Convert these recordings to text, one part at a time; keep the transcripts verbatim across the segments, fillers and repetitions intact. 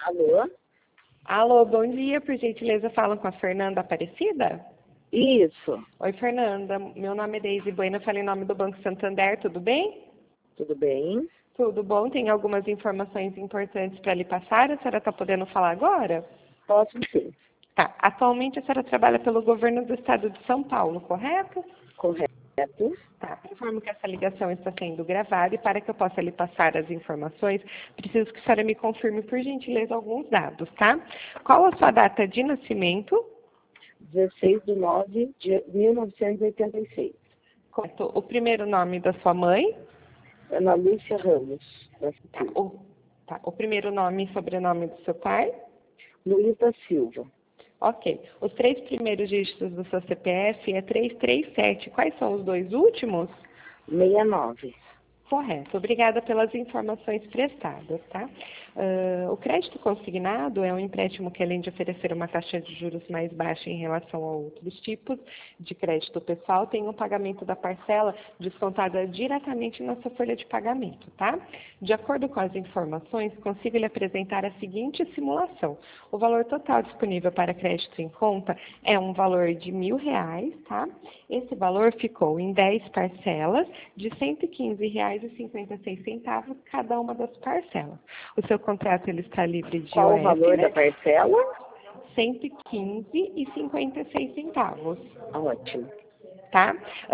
Alô? Alô, bom dia, por gentileza, falam com a Fernanda Aparecida? Isso. Oi, Fernanda, meu nome é Deise Bueno, eu falo em nome do Banco Santander, tudo bem? Tudo bem? Tudo bom, tem algumas informações importantes para lhe passar, a senhora está podendo falar agora? Posso sim. Tá, atualmente a senhora trabalha pelo governo do estado de São Paulo, correto? Correto. Tá, informo que essa ligação está sendo gravada e para que eu possa lhe passar as informações, preciso que a senhora me confirme, por gentileza, alguns dados, tá? Qual a sua data de nascimento? dezesseis de nove de mil novecentos e oitenta e seis. Correto. O primeiro nome da sua mãe? Ana Lúcia Ramos. Tá, o, tá, o primeiro nome e sobrenome do seu pai? Luiz da Silva. Ok. Os três primeiros dígitos do seu C P F é trezentos e trinta e sete. Quais são os dois últimos? sessenta e nove. Correto. Obrigada pelas informações prestadas, tá? Uh, o crédito consignado é um empréstimo que, além de oferecer uma taxa de juros mais baixa em relação a outros tipos de crédito pessoal, tem um pagamento da parcela descontada diretamente na sua folha de pagamento, tá? De acordo com as informações, consigo lhe apresentar a seguinte simulação. O valor total disponível para crédito em conta é um valor de mil reais, tá? Esse valor ficou em dez parcelas de cento e quinze reais e cinquenta e seis centavos cada uma das parcelas. O seu contrato ele está livre de Qual I O F, o valor né? da parcela? cento e quinze e cinquenta e seis centavos. Ótimo. Tá?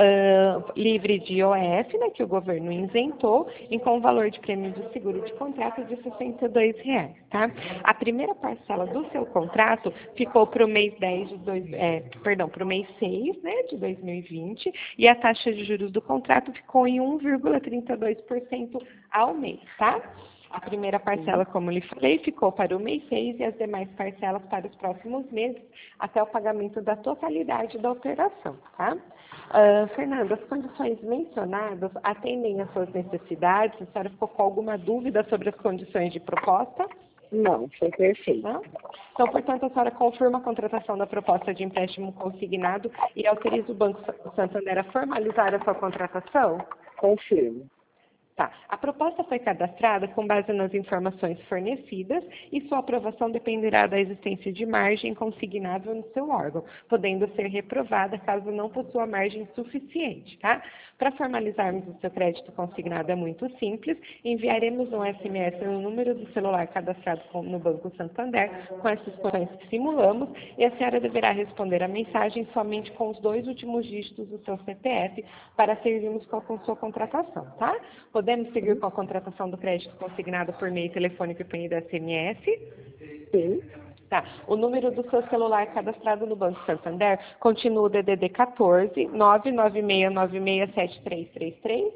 Uh, livre de I O F, né, que o governo isentou, e com valor de prêmio de seguro de contrato de sessenta e dois reais. Tá? A primeira parcela do seu contrato ficou para o mês dez de dois, é, perdão, para o mês seis, né, de dois mil e vinte, e a taxa de juros do contrato ficou em um vírgula trinta e dois por cento ao mês, tá? A primeira parcela, como lhe falei, ficou para o mês seis e as demais parcelas para os próximos meses, até o pagamento da totalidade da operação, tá? Uh, Fernanda, as condições mencionadas atendem às suas necessidades? A senhora ficou com alguma dúvida sobre as condições de proposta? Não, foi perfeito. Não? Então, portanto, a senhora confirma a contratação da proposta de empréstimo consignado e autoriza o Banco Santander a formalizar a sua contratação? Confirmo. Tá. A proposta foi cadastrada com base nas informações fornecidas e sua aprovação dependerá da existência de margem consignável no seu órgão, podendo ser reprovada caso não possua margem suficiente, tá? Para formalizarmos o seu crédito consignado é muito simples, enviaremos um S M S no número do celular cadastrado no Banco Santander com essas condições que simulamos e a senhora deverá responder a mensagem somente com os dois últimos dígitos do seu C P F para seguirmos com a sua contratação, tá? Podemos seguir com a contratação do crédito consignado por meio telefônico e por meio da S M S? Sim. Tá. O número do seu celular cadastrado no Banco Santander continua o D D D quatorze, nove nove seis nove seis sete três três três?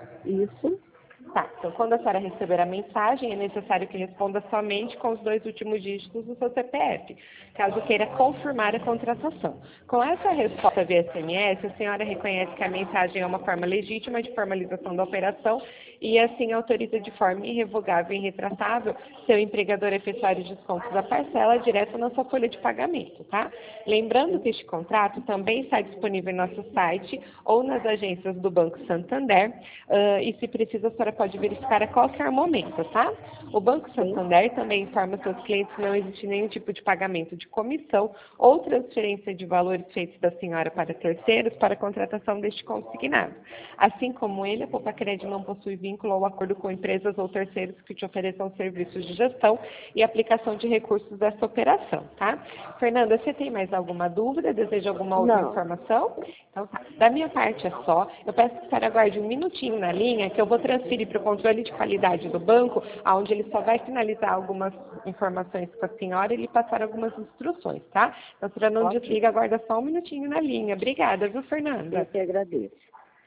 Isso. Tá, então quando a senhora receber a mensagem, é necessário que responda somente com os dois últimos dígitos do seu C P F, caso queira confirmar a contratação. Com essa resposta via S M S, a senhora reconhece que a mensagem é uma forma legítima de formalização da operação e assim autoriza de forma irrevogável e irretratável seu empregador a efetuar os descontos da parcela direto na sua folha de pagamento, tá? Lembrando que este contrato também está disponível em nosso site ou nas agências do Banco Santander uh, e se precisa a senhora pode verificar a qualquer momento, tá? O Banco Santander também informa seus clientes que não existe nenhum tipo de pagamento de comissão ou transferência de valores feitos da senhora para terceiros para a contratação deste consignado. Assim como ele, a Poupa Crédito não possui vínculo ou acordo com empresas ou terceiros que te ofereçam serviços de gestão e aplicação de recursos dessa operação, tá? Fernanda, você tem mais alguma dúvida? Deseja alguma outra Não. informação? Então, tá. Da minha parte é só. Eu peço que a senhora aguarde um minutinho na linha, que eu vou transferir para o controle de qualidade do banco, onde ele só vai finalizar algumas informações com a senhora e lhe passar algumas instruções, tá? Então, a senhora não Ótimo. desliga, aguarda só um minutinho na linha. Obrigada, viu, Fernanda? Eu que agradeço.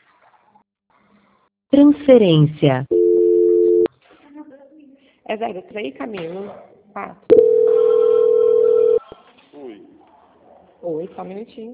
Transferência. É zero três, Camilo. quatro. Oi. Oi, só um minutinho.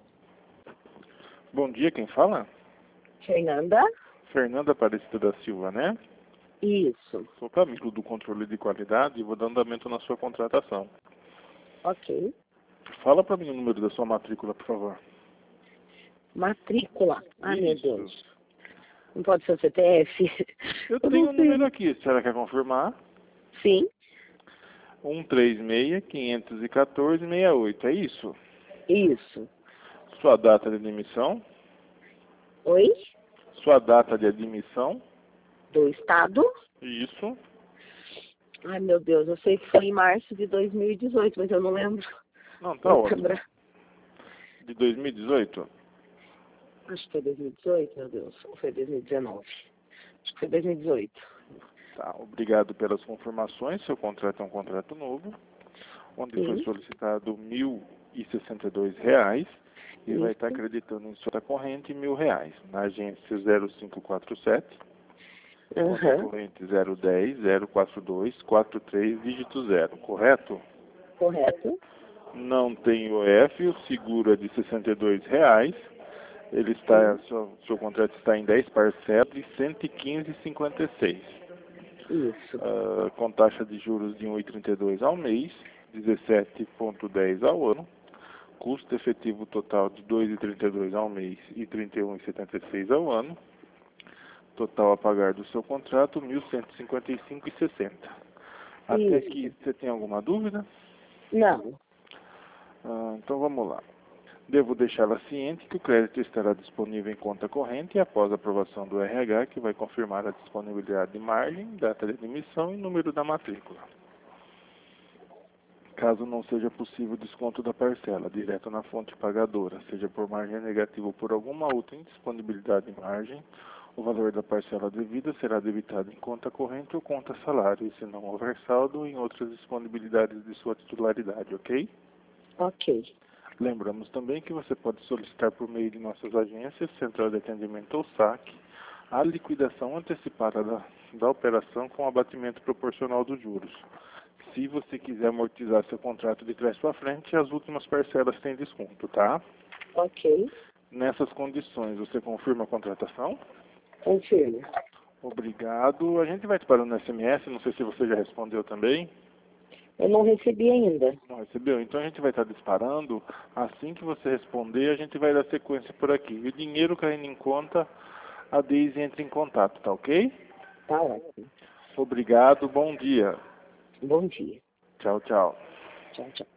Bom dia, quem fala? Fernanda? Fernanda Aparecida da Silva, né? Isso. Sou Camilo do controle de qualidade e vou dar andamento na sua contratação. Ok. Fala para mim o número da sua matrícula, por favor. Matrícula. Ai, meu Isso. Deus. Não pode ser o C P F? Eu Eu tenho não um sei. número aqui, a senhora quer confirmar? Sim. um três seis, quinhentos e quatorze, sessenta e oito, é isso? Isso. Sua data de admissão? Oi? Sua data de admissão? Do estado? Isso. Ai, meu Deus, eu sei que foi em março de dois mil e dezoito, mas eu não lembro. Não, tá Não ótimo. lembro. De dois mil e dezoito? Acho que foi dois mil e dezoito, meu Deus. Ou foi dois mil e dezenove? Acho que foi dois mil e dezoito. Tá, obrigado pelas confirmações. Seu contrato é um contrato novo, onde foi Sim. solicitado mil e sessenta e dois reais e Isso. vai estar acreditando em sua corrente mil reais. Na agência zero cinco quatro sete, conta Aham. corrente zero dez, zero quatro dois, quatro três, dígito zero, correto? Correto. Não tem O F, o seguro é de sessenta e dois reais. Ele está, seu, seu contrato está em dez parcelas de cento e quinze reais e cinquenta e seis centavos. Isso. Uh, com taxa de juros de um vírgula trinta e dois ao mês, dezessete vírgula dez ao ano, custo efetivo total de dois vírgula trinta e dois ao mês e trinta e um vírgula setenta e seis ao ano, total a pagar do seu contrato mil cento e cinquenta e cinco vírgula sessenta. Até Isso. aqui, você tem alguma dúvida? Não. Uh, então vamos lá. Devo deixá-la ciente que o crédito estará disponível em conta corrente e após a aprovação do R H, que vai confirmar a disponibilidade de margem, data de admissão e número da matrícula. Caso não seja possível desconto da parcela direto na fonte pagadora, seja por margem negativa ou por alguma outra indisponibilidade de margem, o valor da parcela devida será debitado em conta corrente ou conta salário, e se não houver saldo, em outras disponibilidades de sua titularidade, ok? Ok. Lembramos também que você pode solicitar por meio de nossas agências, Central de Atendimento ou S A C, a liquidação antecipada da, da operação com abatimento proporcional dos juros. Se você quiser amortizar seu contrato de trás para frente, as últimas parcelas têm desconto, tá? Ok. Nessas condições, você confirma a contratação? Confirmo. Obrigado. A gente vai te parando no S M S, não sei se você já respondeu também. Eu não recebi ainda. Não recebeu? Então a gente vai estar disparando. Assim que você responder, a gente vai dar sequência por aqui. E o dinheiro caindo em conta, a Daisy entra em contato, tá ok? Tá ótimo. Obrigado, bom dia. Bom dia. Tchau, tchau. Tchau, tchau.